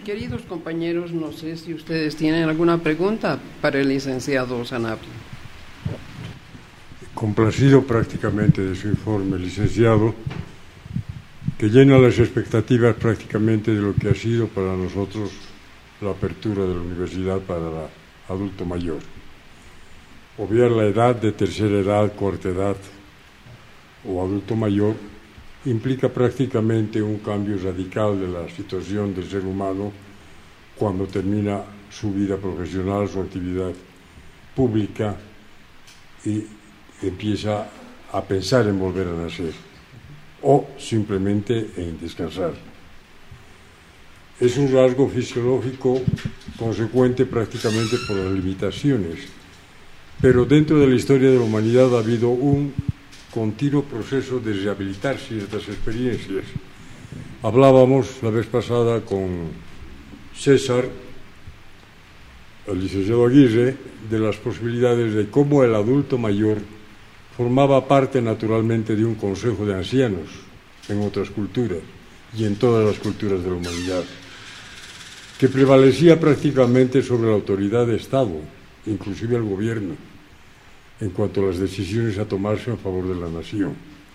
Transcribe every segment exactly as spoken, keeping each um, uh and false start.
Queridos compañeros, no sé si ustedes tienen alguna pregunta para el licenciado Sanabria. Complacido prácticamente de su informe, licenciado, que llena las expectativas prácticamente de lo que ha sido para nosotros la apertura de la universidad para el adulto mayor. Obviar la edad de tercera edad, cuarta edad o adulto mayor implica prácticamente un cambio radical de la situación del ser humano cuando termina su vida profesional, su actividad pública y empieza a pensar en volver a nacer o simplemente en descansar. Es un rasgo fisiológico consecuente prácticamente por las limitaciones, pero dentro de la historia de la humanidad ha habido un continuo proceso de rehabilitar ciertas experiencias. Hablábamos la vez pasada con César, el licenciado Aguirre, de las posibilidades de cómo el adulto mayor formaba parte naturalmente de un consejo de ancianos en otras culturas y en todas las culturas de la humanidad, que prevalecía prácticamente sobre la autoridad de Estado, inclusive el gobierno, en cuanto a las decisiones a tomarse en favor de la nación.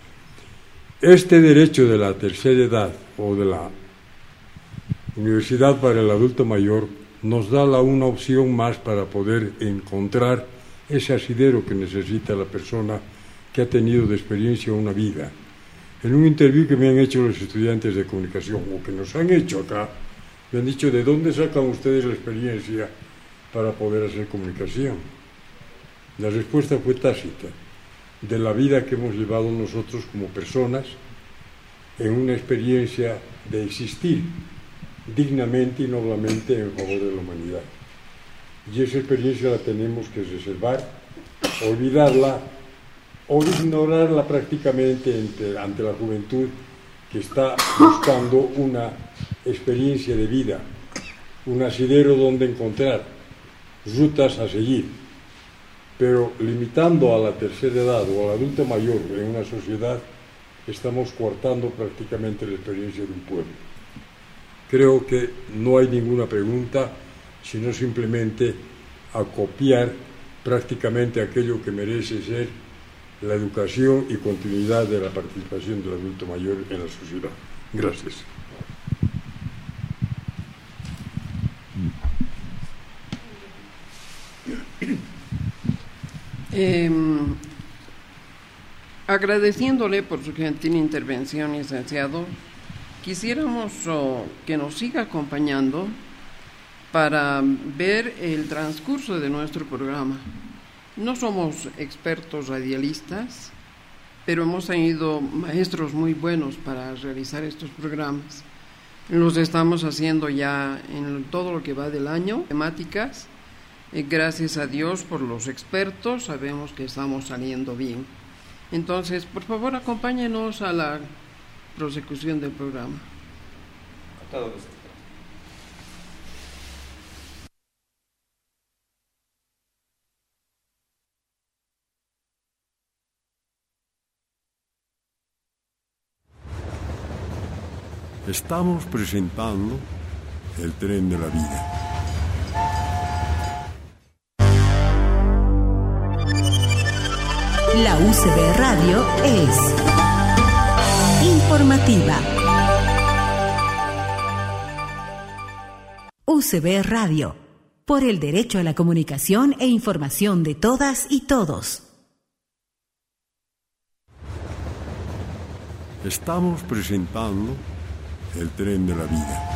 Este derecho de la tercera edad o de la universidad para el adulto mayor nos da la, una opción más para poder encontrar ese asidero que necesita la persona que ha tenido de experiencia una vida. En un interview que me han hecho los estudiantes de comunicación, o que nos han hecho acá, me han dicho: ¿de dónde sacan ustedes la experiencia para poder hacer comunicación? La respuesta fue tácita, de la vida que hemos llevado nosotros como personas en una experiencia de existir dignamente y noblemente en favor de la humanidad. Y esa experiencia la tenemos que reservar, olvidarla o ignorarla prácticamente ante, ante la juventud que está buscando una experiencia de vida, un asidero donde encontrar, rutas a seguir. Pero limitando a la tercera edad o al adulto mayor en una sociedad, estamos coartando prácticamente la experiencia de un pueblo. Creo que no hay ninguna pregunta, sino simplemente acopiar prácticamente aquello que merece ser la educación y continuidad de la participación del adulto mayor en la sociedad. Gracias. Eh, agradeciéndole por su gentil intervención, licenciado, quisiéramos oh, que nos siga acompañando para ver el transcurso de nuestro programa. No somos expertos radialistas, pero hemos tenido maestros muy buenos para realizar estos programas. Los estamos haciendo ya en todo lo que va del año, temáticas. Eh, gracias a Dios por los expertos, sabemos que estamos saliendo bien. Entonces, por favor, acompáñenos a la prosecución del programa. A todos. Estamos presentando el tren de la vida. La U C B Radio es informativa. U C B Radio, por el derecho a la comunicación e información de todas y todos. Estamos presentando el tren de la vida.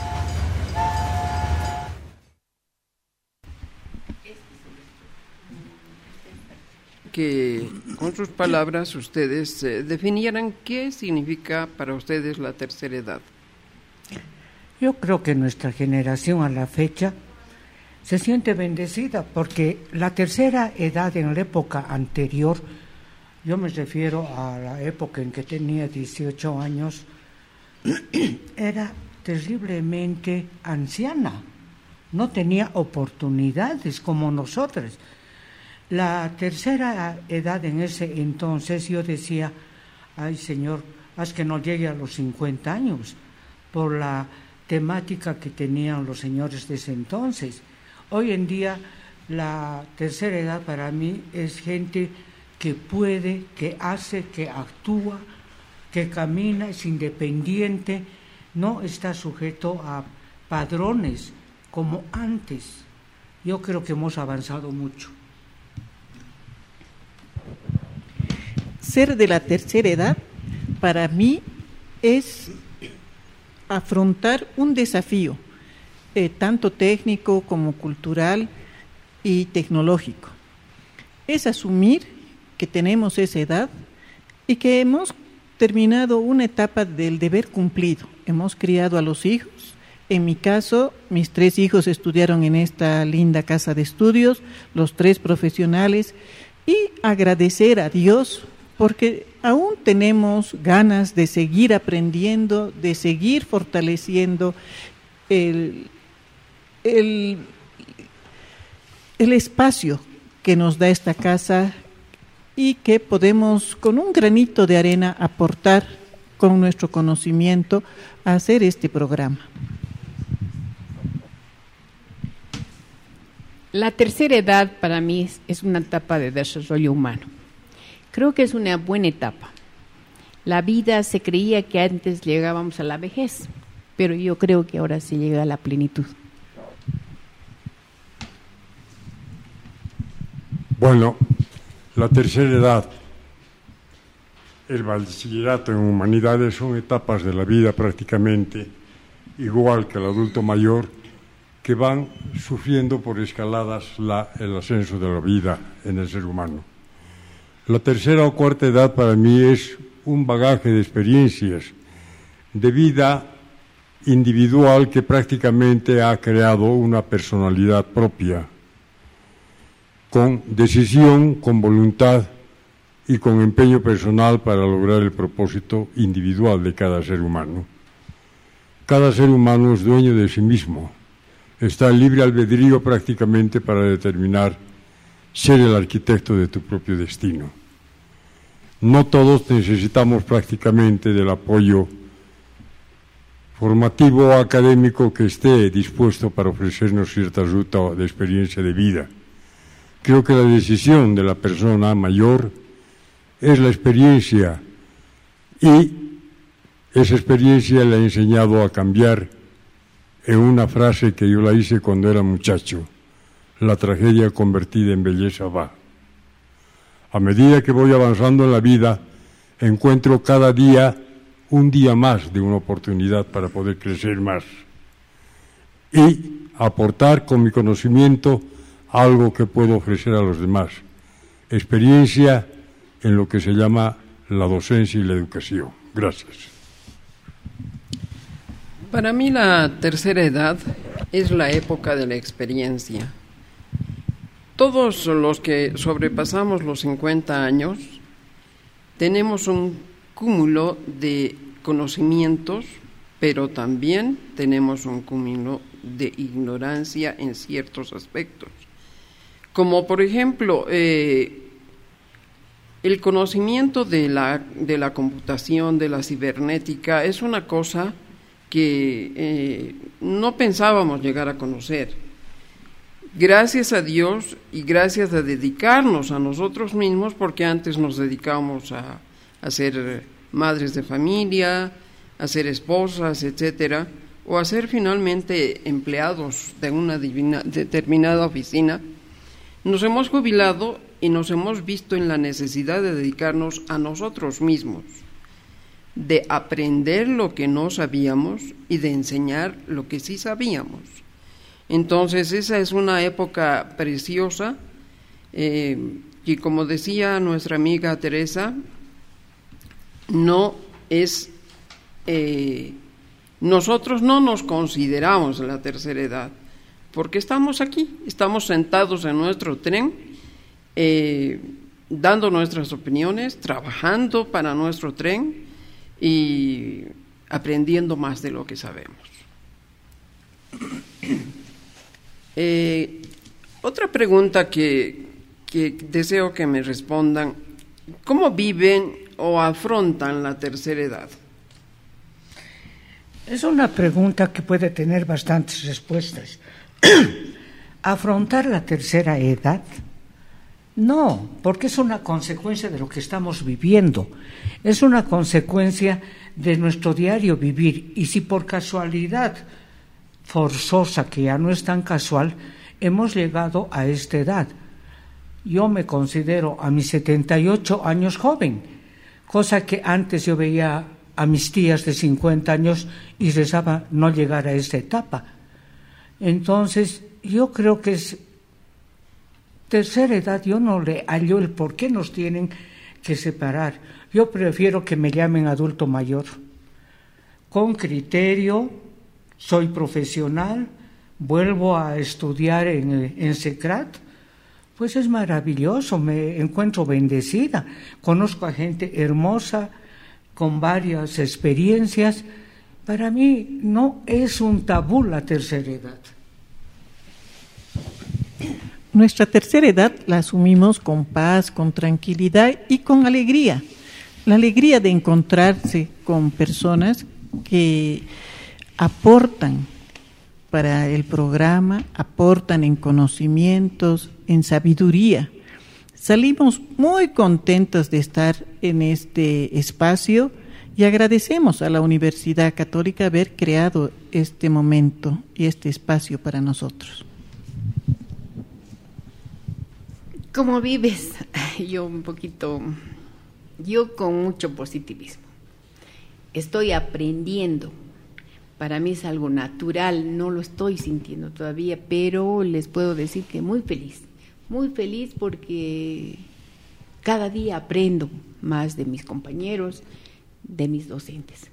Que con sus palabras ustedes eh, definieran qué significa para ustedes la tercera edad. Yo creo que nuestra generación a la fecha se siente bendecida porque la tercera edad en la época anterior, yo me refiero a la época en que tenía dieciocho años, era terriblemente anciana, no tenía oportunidades como nosotros. La tercera edad en ese entonces yo decía: ay Señor, haz que no llegue a los cincuenta años, por la temática que tenían los señores de ese entonces. Hoy en día la tercera edad para mí es gente que puede, que hace, que actúa, que camina, es independiente, no está sujeto a padrones como antes. Yo creo que hemos avanzado mucho. Ser de la tercera edad para mí es afrontar un desafío, eh, tanto técnico como cultural y tecnológico. Es asumir que tenemos esa edad y que hemos terminado una etapa del deber cumplido. Hemos criado a los hijos. En mi caso, mis tres hijos estudiaron en esta linda casa de estudios, los tres profesionales, y agradecer a Dios porque aún tenemos ganas de seguir aprendiendo, de seguir fortaleciendo el, el, el espacio que nos da esta casa y que podemos con un granito de arena aportar con nuestro conocimiento a hacer este programa. La tercera edad para mí es, es una etapa de desarrollo humano. Creo que es una buena etapa. La vida se creía que antes llegábamos a la vejez, pero yo creo que ahora se llega a la plenitud. Bueno, la tercera edad, el bachillerato en humanidades son etapas de la vida prácticamente igual que el adulto mayor, que van sufriendo por escaladas la, el ascenso de la vida en el ser humano. La tercera o cuarta edad para mí es un bagaje de experiencias, de vida individual que prácticamente ha creado una personalidad propia, con decisión, con voluntad y con empeño personal para lograr el propósito individual de cada ser humano. Cada ser humano es dueño de sí mismo. Está en libre albedrío prácticamente para determinar ser el arquitecto de tu propio destino. No todos necesitamos prácticamente del apoyo formativo o académico que esté dispuesto para ofrecernos cierta ruta de experiencia de vida. Creo que la decisión de la persona mayor es la experiencia y esa experiencia le ha enseñado a cambiar en una frase que yo la hice cuando era muchacho: la tragedia convertida en belleza va. A medida que voy avanzando en la vida, encuentro cada día un día más de una oportunidad para poder crecer más y aportar con mi conocimiento algo que puedo ofrecer a los demás. Experiencia en lo que se llama la docencia y la educación. Gracias. Para mí la tercera edad es la época de la experiencia. Todos los que sobrepasamos los cincuenta años tenemos un cúmulo de conocimientos, pero también tenemos un cúmulo de ignorancia en ciertos aspectos. Como por ejemplo, eh, el conocimiento de la, de la computación, de la cibernética, es una cosa que eh, no pensábamos llegar a conocer. Gracias a Dios y gracias a dedicarnos a nosotros mismos, porque antes nos dedicábamos a, a ser madres de familia, a ser esposas, etcétera, o a ser finalmente empleados de una divina, determinada oficina, nos hemos jubilado y nos hemos visto en la necesidad de dedicarnos a nosotros mismos, de aprender lo que no sabíamos y de enseñar lo que sí sabíamos. Entonces esa es una época preciosa eh, y, como decía nuestra amiga Teresa, no es eh, nosotros no nos consideramos la tercera edad, porque estamos aquí, estamos sentados en nuestro tren, eh, dando nuestras opiniones, trabajando para nuestro tren y aprendiendo más de lo que sabemos. Eh, otra pregunta que, que deseo que me respondan: ¿cómo viven o afrontan la tercera edad? Es una pregunta que puede tener bastantes respuestas. ¿Afrontar la tercera edad? No, porque es una consecuencia de lo que estamos viviendo. Es una consecuencia de nuestro diario vivir. Y si por casualidad forzosa, que ya no es tan casual, hemos llegado a esta edad. Yo me considero a mis setenta y ocho años joven, cosa que antes yo veía a mis tías de cincuenta años y rezaba no llegar a esta etapa. Entonces, yo creo que es tercera edad, yo no le hallo el por qué nos tienen que separar. Yo prefiero que me llamen adulto mayor. Con criterio, soy profesional, vuelvo a estudiar en, en SECRAT, pues es maravilloso, me encuentro bendecida. Conozco a gente hermosa, con varias experiencias. Para mí no es un tabú la tercera edad. Nuestra tercera edad la asumimos con paz, con tranquilidad y con alegría. La alegría de encontrarse con personas que aportan para el programa, aportan en conocimientos, en sabiduría. Salimos muy contentos de estar en este espacio y agradecemos a la Universidad Católica haber creado este momento y este espacio para nosotros. ¿Cómo vives? Yo un poquito, yo con mucho positivismo. Estoy aprendiendo. Para mí es algo natural, no lo estoy sintiendo todavía, pero les puedo decir que muy feliz. Muy feliz porque cada día aprendo más de mis compañeros, de mis docentes.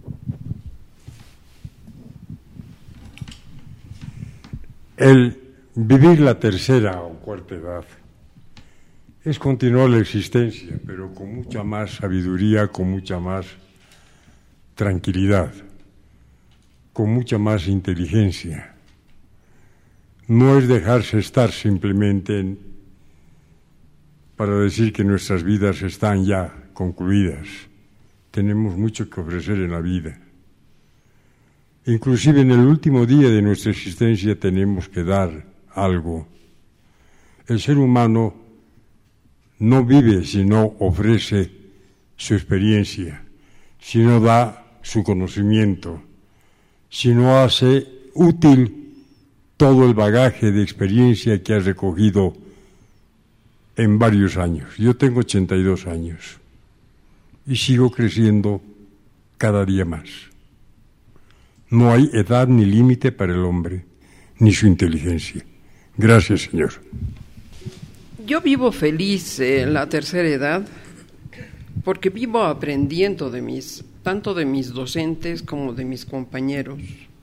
El vivir la tercera o cuarta edad es continuar la existencia, pero con mucha más sabiduría, con mucha más tranquilidad, con mucha más inteligencia. No es dejarse estar simplemente en, para decir que nuestras vidas están ya concluidas. Tenemos mucho que ofrecer en la vida. Inclusive en el último día de nuestra existencia tenemos que dar algo. El ser humano no vive si no ofrece su experiencia, si no da su conocimiento, si no hace útil todo el bagaje de experiencia que ha recogido en varios años. Yo tengo ochenta y dos años y sigo creciendo cada día más. No hay edad ni límite para el hombre, ni su inteligencia. Gracias, Señor. Yo vivo feliz en la tercera edad porque vivo aprendiendo de mis, tanto de mis docentes como de mis compañeros.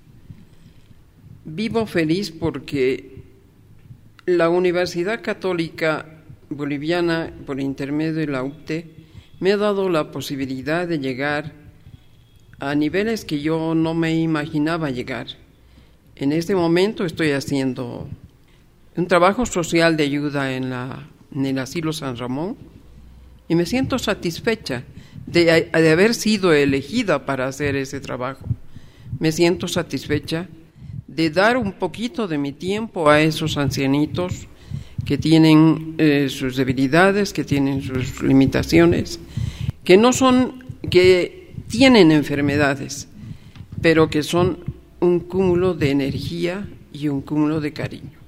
Vivo feliz porque la Universidad Católica Boliviana, por intermedio de la U C T E, me ha dado la posibilidad de llegar a niveles que yo no me imaginaba llegar. En este momento estoy haciendo un trabajo social de ayuda en, la, en el Asilo San Ramón y me siento satisfecha de, de haber sido elegida para hacer ese trabajo. Me siento satisfecha de dar un poquito de mi tiempo a esos ancianitos que tienen eh, sus debilidades, que tienen sus limitaciones, que no son, que tienen enfermedades, pero que son un cúmulo de energía y un cúmulo de cariño.